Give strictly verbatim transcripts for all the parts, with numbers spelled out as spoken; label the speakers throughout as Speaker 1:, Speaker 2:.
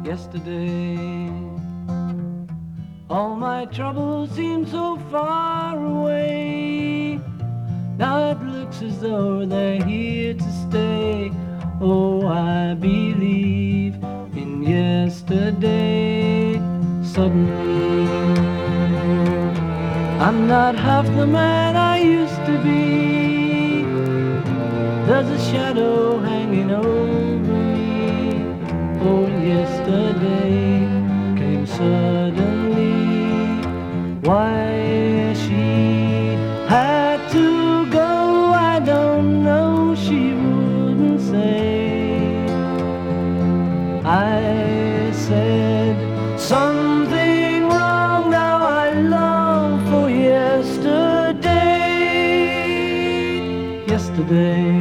Speaker 1: yesterday. All my troubles seem so far away. Now it looks as though they're here to stay. Oh, I believe in yesterday. Suddenly, I'm not half the man I used to be. There's a shadow hanging over me. Oh, yesterday came suddenly. Why she had to go, I don't know, she wouldn't say. I said something wrong, now I long for yesterday. Yesterday,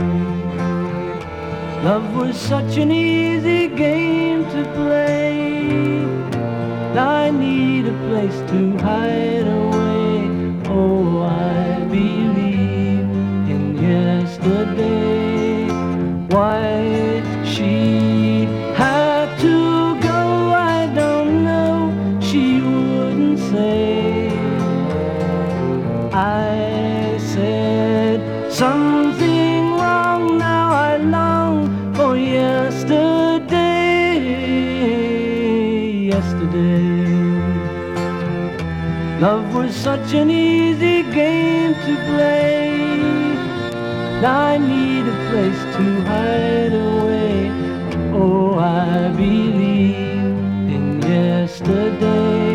Speaker 1: love was such an easy game to play. Now I need a place to hide away. Oh, I believe in yesterday. Why she had to go, I don't know, she wouldn't say. I said something wrong, now I long for yesterday. Yesterday, love was such an easy game to play. Now I need a place to hide away. Oh, I believe in yesterday.